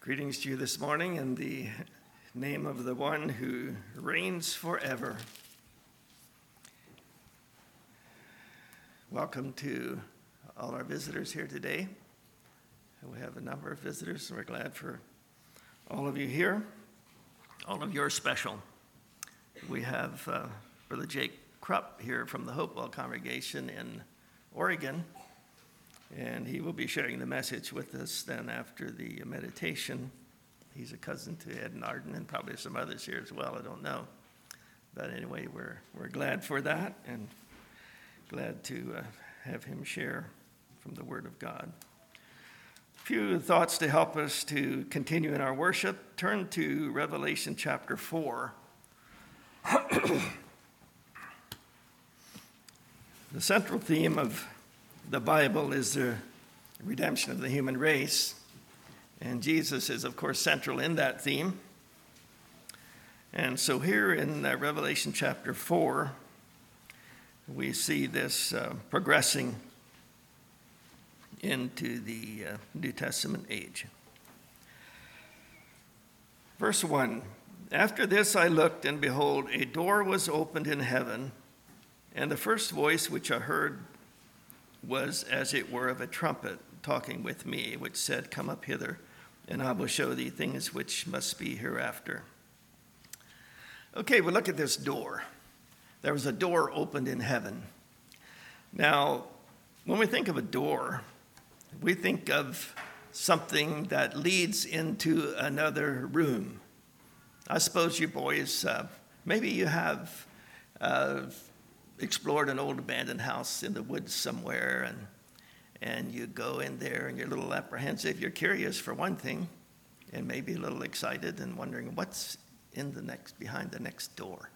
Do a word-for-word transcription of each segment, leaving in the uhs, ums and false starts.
Greetings to you this morning in the name of the one who reigns forever. Welcome to all our visitors here today. We have a number of visitors, and we're glad for all of you here. All of you are special. We have uh, Brother Jake Krupp here from the Hopewell congregation in Oregon, and he will be sharing the message with us then after the meditation. He's a cousin to Ed and Arden, and probably some others here as well, I don't know. But anyway, we're we're glad for that, and glad to uh, have him share from the Word of God. A few thoughts to help us to continue in our worship. Turn to Revelation chapter four. The central theme of the Bible is the redemption of the human race, and Jesus is, of course, central in that theme. And so here in uh, Revelation chapter four, we see this uh, progressing into the uh, New Testament age. Verse one, after this I looked, and behold, a door was opened in heaven, and the first voice which I heard was as it were of a trumpet talking with me, which said, come up hither, and I will show thee things which must be hereafter. Okay, we look at this door. There was a door opened in heaven. Now, when we think of a door, we think of something that leads into another room. I suppose you boys, uh, maybe you have uh, explored an old abandoned house in the woods somewhere, and and you go in there and you're a little apprehensive. You're curious for one thing, and maybe a little excited and wondering what's in the next behind the next door.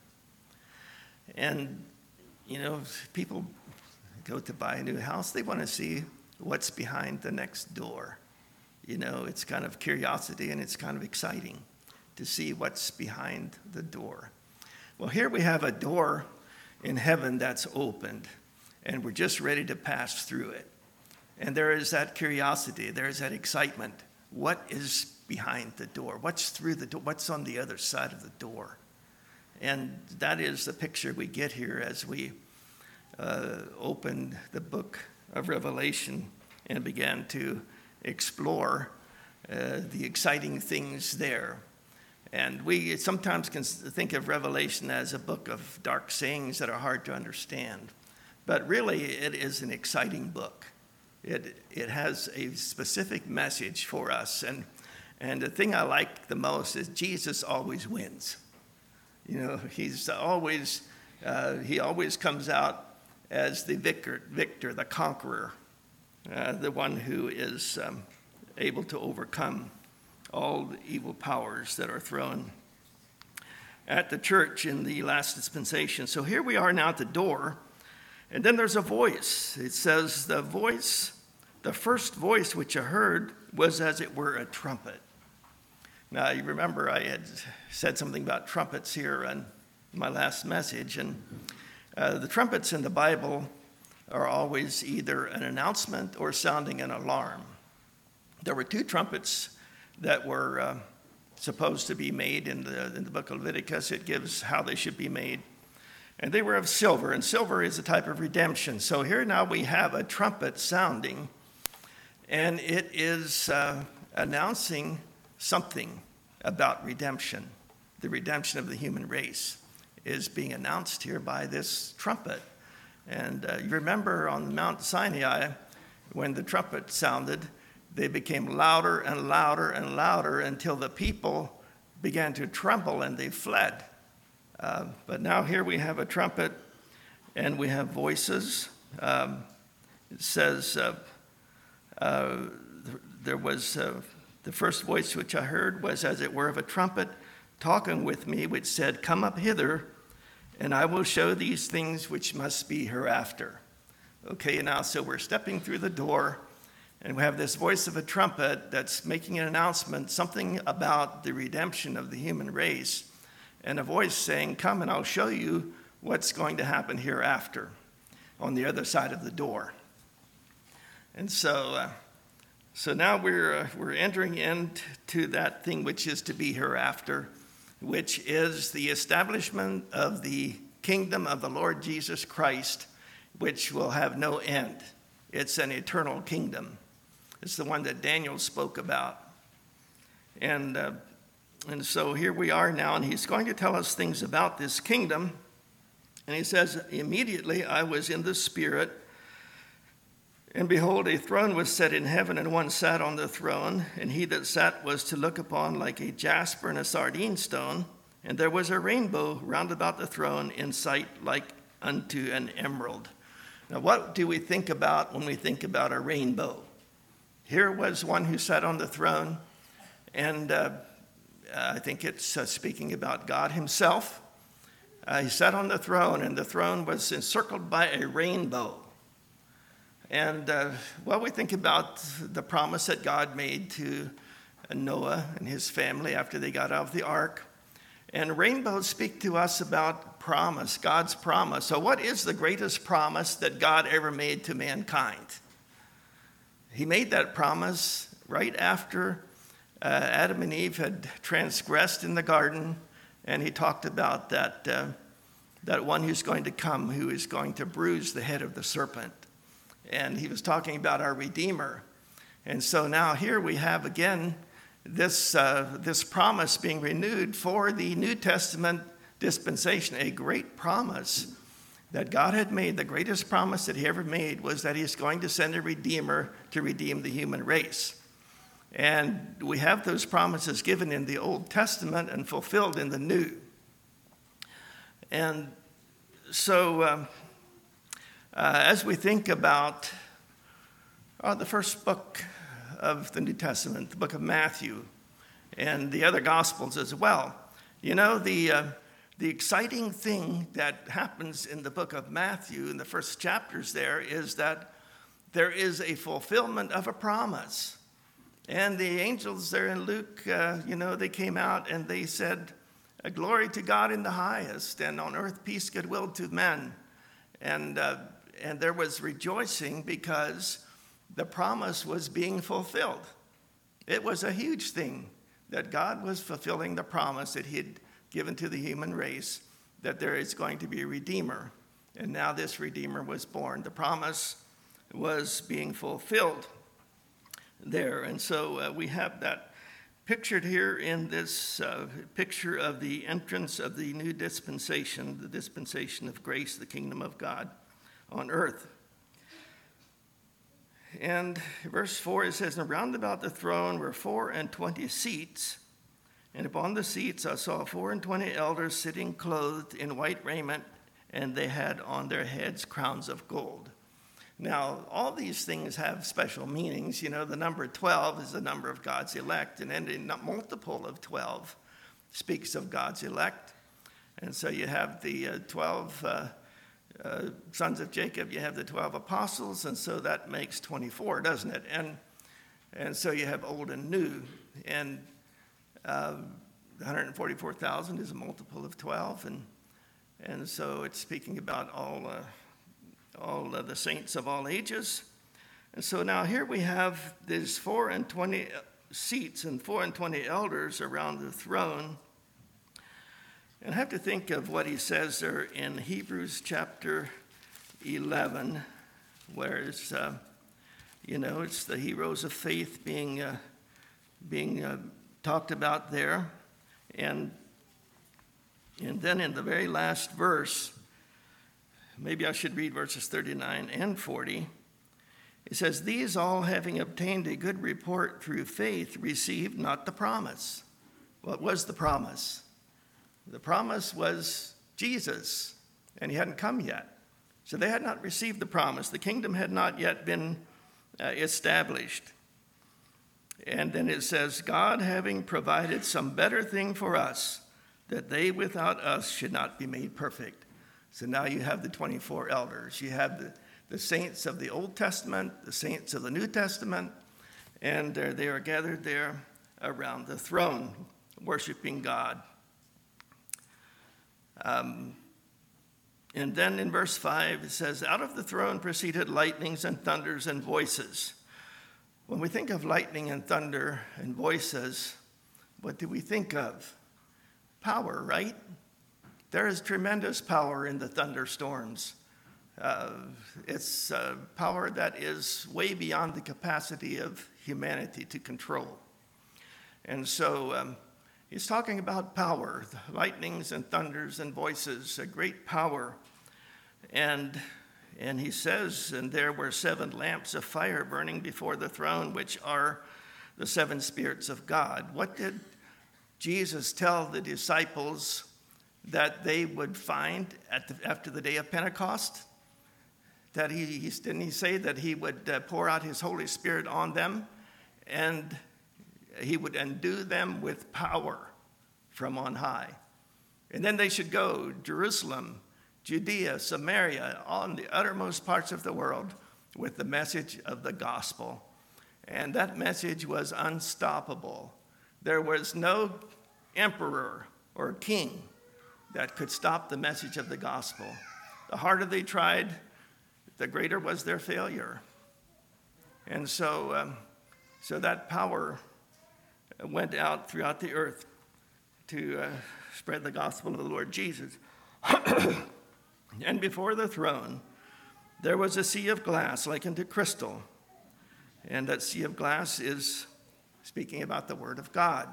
And you know, people go to buy a new house, they want to see what's behind the next door. You know, it's kind of curiosity, and it's kind of exciting to see what's behind the door. Well, here we have a door in heaven that's opened, and we're just ready to pass through it. And there is that curiosity, there is that excitement. What is behind the door? What's through the door? What's on the other side of the door? And that is the picture we get here as we uh, opened the book of Revelation and began to explore uh, the exciting things there. And we sometimes can think of Revelation as a book of dark sayings that are hard to understand. But really, it is an exciting book. It it has a specific message for us. And, and the thing I like the most is Jesus always wins. You know, he's always, uh, he always comes out as the victor, victor the conqueror, uh, the one who is um, able to overcome all the evil powers that are thrown at the church in the last dispensation. So here we are now at the door, and then there's a voice. It says, the voice, the first voice which I heard was as it were a trumpet. Now, you remember I had said something about trumpets here in my last message, and uh, the trumpets in the Bible are always either an announcement or sounding an alarm. There were two trumpets that were uh, supposed to be made in the in the book of Leviticus. It gives how they should be made. And they were of silver, and silver is a type of redemption. So here now we have a trumpet sounding, and it is uh, announcing something about redemption. The redemption of the human race is being announced here by this trumpet. And uh, you remember on Mount Sinai, when the trumpet sounded, they became louder and louder and louder until the people began to tremble and they fled. Uh, but now here we have a trumpet and we have voices. Um, it says uh, uh, there was uh, the first voice which I heard was as it were of a trumpet talking with me, which said, come up hither, and I will show these things which must be hereafter. Okay, now so we're stepping through the door, and we have this voice of a trumpet that's making an announcement, something about the redemption of the human race, and a voice saying, come and I'll show you what's going to happen hereafter on the other side of the door. And so uh, So now we're, uh, we're entering into that thing which is to be hereafter, which is the establishment of the kingdom of the Lord Jesus Christ, which will have no end. It's an eternal kingdom. It's the one that Daniel spoke about. And, uh, and so here we are now, and he's going to tell us things about this kingdom. And he says, immediately I was in the Spirit, and behold, a throne was set in heaven, and one sat on the throne, and he that sat was to look upon like a jasper and a sardine stone, and there was a rainbow round about the throne in sight like unto an emerald. Now, what do we think about when we think about a rainbow? Here was one who sat on the throne, and uh, I think it's uh, speaking about God himself. Uh, he sat on the throne, and the throne was encircled by a rainbow. And, uh, well, we think about the promise that God made to Noah and his family after they got out of the ark. And rainbows speak to us about promise, God's promise. So what is the greatest promise that God ever made to mankind? He made that promise right after uh, Adam and Eve had transgressed in the garden, and he talked about that, uh, that one who's going to come, who is going to bruise the head of the serpent. And he was talking about our Redeemer. And so now here we have again this, uh, this promise being renewed for the New Testament dispensation, a great promise that God had made. The greatest promise that he ever made was that he's going to send a Redeemer to redeem the human race. And we have those promises given in the Old Testament and fulfilled in the New. And so... Um, Uh, as we think about uh, the first book of the New Testament, the book of Matthew, and the other Gospels as well, you know, the, uh, the exciting thing that happens in the book of Matthew, in the first chapters there, is that there is a fulfillment of a promise. And the angels there in Luke, uh, you know, they came out and they said, glory to God in the highest, and on earth peace, goodwill to men. And uh, And there was rejoicing because the promise was being fulfilled. It was a huge thing that God was fulfilling the promise that he had given to the human race, that there is going to be a Redeemer. And now this Redeemer was born. The promise was being fulfilled there. And so uh, we have that pictured here in this uh, picture of the entrance of the new dispensation, the dispensation of grace, the kingdom of God on earth. And verse four, it says, and round about the throne were four and twenty seats, and upon the seats I saw four and twenty elders sitting clothed in white raiment, and they had on their heads crowns of gold. Now, all these things have special meanings. You know, the number twelve is the number of God's elect, and then a multiple of twelve speaks of God's elect. And so you have the uh, twelve uh, uh, sons of Jacob, you have the twelve apostles, and so that makes twenty-four, doesn't it? And and so you have old and new, and uh, one hundred forty-four thousand is a multiple of twelve, and and so it's speaking about all uh, all of the saints of all ages. And so now here we have these four and twenty seats and four and twenty elders around the throne. And I have to think of what he says there in Hebrews chapter eleven, where it's, uh, you know, it's the heroes of faith being, uh, being uh, talked about there. And, and then in the very last verse, maybe I should read verses thirty-nine and forty. It says, these all having obtained a good report through faith received not the promise. What was the promise? The promise was Jesus, and he hadn't come yet. So they had not received the promise. The kingdom had not yet been uh, established. And then it says, God having provided some better thing for us, that they without us should not be made perfect. So now you have the twenty-four elders. You have the, the saints of the Old Testament, the saints of the New Testament, and uh, they are gathered there around the throne, worshiping God. Um, and then in verse five, it says, out of the throne proceeded lightnings and thunders and voices. When we think of lightning and thunder and voices, what do we think of? Power, right? There is tremendous power in the thunderstorms. Uh, it's uh, power that is way beyond the capacity of humanity to control. And so um, he's talking about power, the lightnings and thunders and voices, a great power. And, and he says, and there were seven lamps of fire burning before the throne, which are the seven spirits of God. What did Jesus tell the disciples that they would find at the, after the day of Pentecost? That he, he didn't he say that he would uh, pour out his Holy Spirit on them, and he would endue them with power from on high. And then they should go Jerusalem, Judea, Samaria, on the uttermost parts of the world with the message of the gospel. And that message was unstoppable. There was no emperor or king that could stop the message of the gospel. The harder they tried, the greater was their failure. And so, um, so that power went out throughout the earth to uh, spread the gospel of the Lord Jesus. And before the throne, there was a sea of glass like unto crystal. And that sea of glass is speaking about the word of God.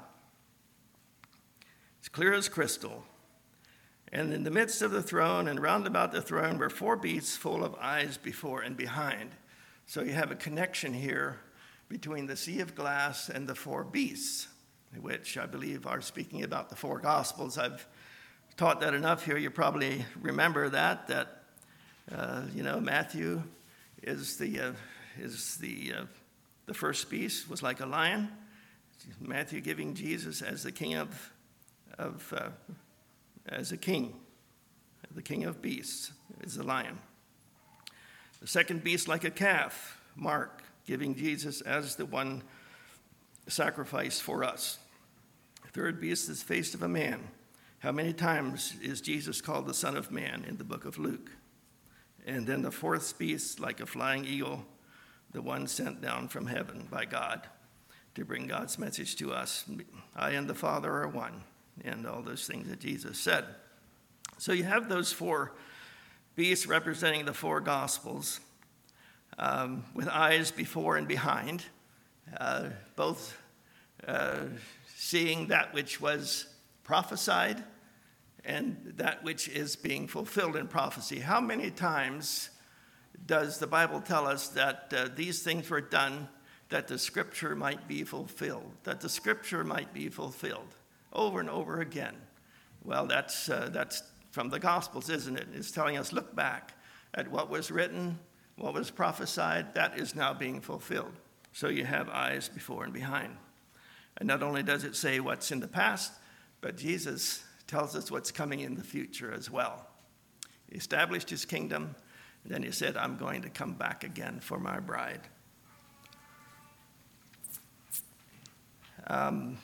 It's clear as crystal. And in the midst of the throne and round about the throne were four beasts full of eyes before and behind. So you have a connection here between the sea of glass and the four beasts, which I believe are speaking about the four gospels. I've taught that enough here. You probably remember that, that, uh, you know, Matthew is the, uh, is the, uh, the first beast, was like a lion. Matthew giving Jesus as the king of, of uh, as a king, the king of beasts is the lion. The second beast like a calf, Mark, giving Jesus as the one sacrificed for us. The third beast is the face of a man. How many times is Jesus called the Son of Man in the book of Luke? And then the fourth beast like a flying eagle, the one sent down from heaven by God to bring God's message to us. I and the Father are one, and all those things that Jesus said. So you have those four beasts representing the four gospels, um, with eyes before and behind, uh, both uh, seeing that which was prophesied and that which is being fulfilled in prophecy. How many times does the Bible tell us that uh, these things were done that the scripture might be fulfilled, that the scripture might be fulfilled? Over and over again. Well, that's uh, that's from the Gospels, isn't it? It's telling us, look back at what was written, what was prophesied, that is now being fulfilled. So you have eyes before and behind. And not only does it say what's in the past, but Jesus tells us what's coming in the future as well. He established his kingdom, and then he said, I'm going to come back again for my bride. Um,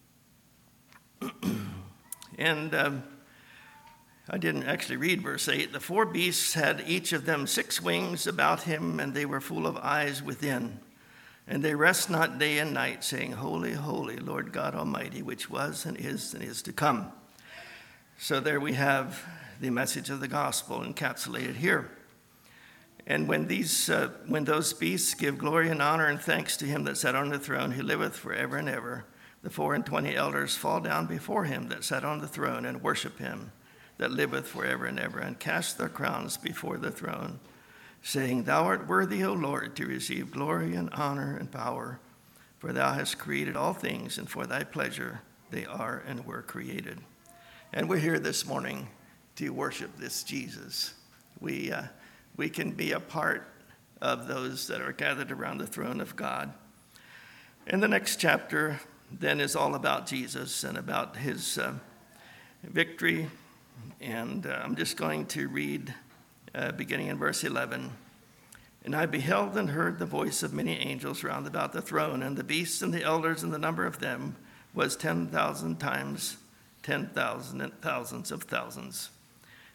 And um, I didn't actually read verse eight. The four beasts had each of them six wings about him, and they were full of eyes within. And they rest not day and night, saying, Holy, holy, Lord God Almighty, which was and is and is to come. So there we have the message of the gospel encapsulated here. And when these, uh, when those beasts give glory and honor and thanks to him that sat on the throne, who liveth forever and ever, the four and twenty elders fall down before him that sat on the throne and worship him that liveth forever and ever, and cast their crowns before the throne, saying, Thou art worthy, O Lord, to receive glory and honor and power, for thou hast created all things, and for thy pleasure they are and were created. And we're here this morning to worship this Jesus. We, uh, we can be a part of those that are gathered around the throne of God. In the next chapter, then, is all about Jesus and about his uh, victory. And uh, I'm just going to read uh, beginning in verse eleven. And I beheld and heard the voice of many angels round about the throne, and the beasts and the elders, and the number of them was ten thousand times ten thousand and thousands of thousands,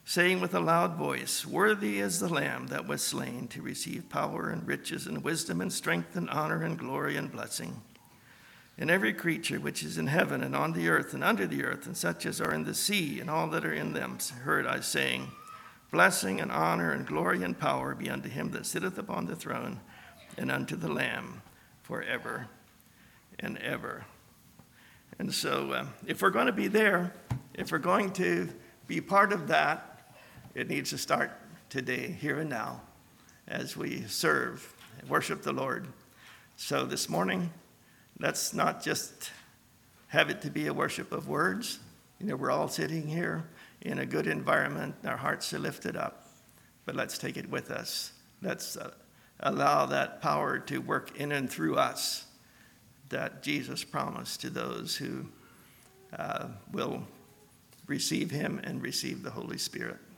saying with a loud voice, "Worthy is the Lamb that was slain to receive power and riches and wisdom and strength and honor and glory and blessing." And every creature which is in heaven and on the earth and under the earth, and such as are in the sea and all that are in them, heard I saying, "Blessing and honor and glory and power be unto him that sitteth upon the throne and unto the Lamb forever and ever." And so uh, if we're going to be there, if we're going to be part of that, it needs to start today, here and now, as we serve and worship the Lord. So this morning, let's not just have it to be a worship of words. You know, we're all sitting here in a good environment. Our hearts are lifted up. But let's take it with us. Let's uh, allow that power to work in and through us that Jesus promised to those who uh, will receive him and receive the Holy Spirit.